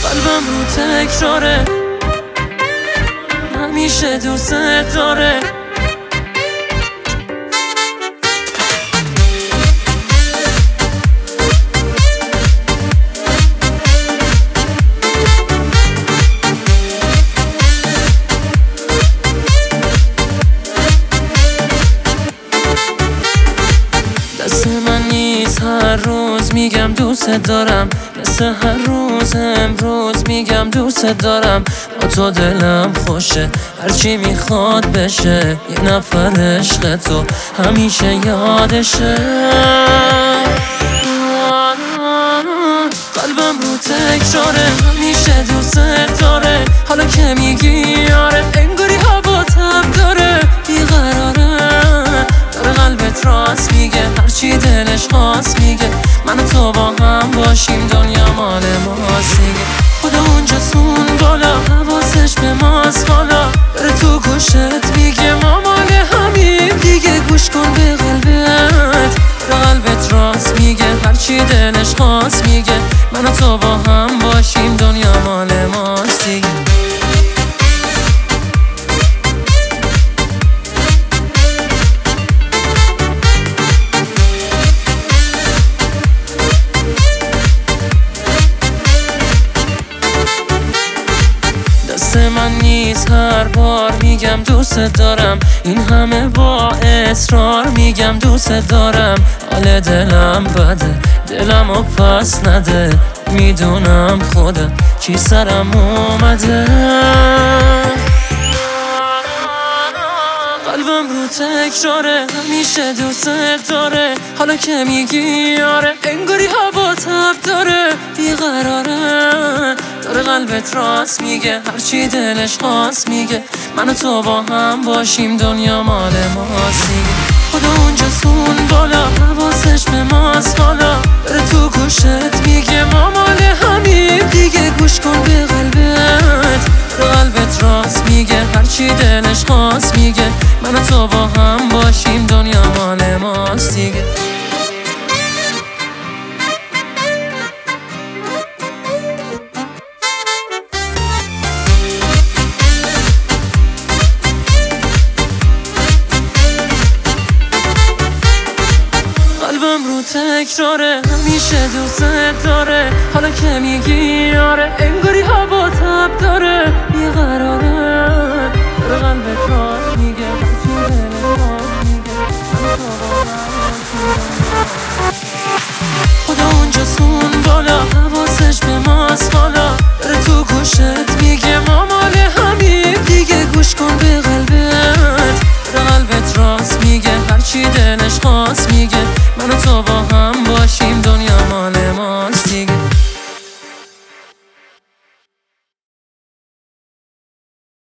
قلبم رو تکراره، همیشه دوست داره. دست من نیست هر روز میگم دوست دارم، مثل هر روز امروز میگم دوست دارم. با تو دلم خوشه، هرچی میخواد بشه، یه نفر عشق تو همیشه یادشه. قلبم رو تکراره، همیشه دوست داره. حالا که میگی آره، انگاری هوا تب داره، بیقراره. داره قلبت راست میگه، هرچی دلش خواست میگه. من و تو با هم باشیم، دنیا مال ماست دیگه. خدا اونجاست بالا، حواسش به ماست حالا. داره تو گوشت میگه ما مال همیم دیگه. گوش کن به قلبت، داره قلبت راست میگه، هرچی دلش خواست میگه. من و تو با هم باشیم، دنیا مال ماست دیگه. دست من نیست هر بار میگم دوست دارم، این همه با اصرار میگم دوست دارم. حال دلم بده، دلم رو پس نده، میدونم خودم چی سرم اومده. قلبم رو تکراره، همیشه دوست داره. حالا که میگی آره، انگاری هوا تب داره، بیقراره. داره قلبت راست میگه، هرچی دلش خواست میگه. من و تو با هم باشیم، دنیا مال ماست دیگه. خدا اونجاست بالا، حواسش به ماست حالا. داره تو گوشت میگه ما مال همیم دیگه. گوش کن به قلبت، داره قلبت راست میگه، هرچی دلش خواست میگه. من و تو با هم باشیم، دنیا مال ماست دیگه. قلبم رو تکراره، همیشه دوست داره. حالا که میگی آره، انگاری هوا تب داره، بیقراره. داره قلبت راست میگه، هرچی دلش خواست میگه. خدا اونجاست بالا، حواسش به ماست حالا. داره تو گوشت میگه ما مال همیم دیگه. گوش کن به قلبت، داره قلبت راست میگه، هرچی دلش خواست میگه.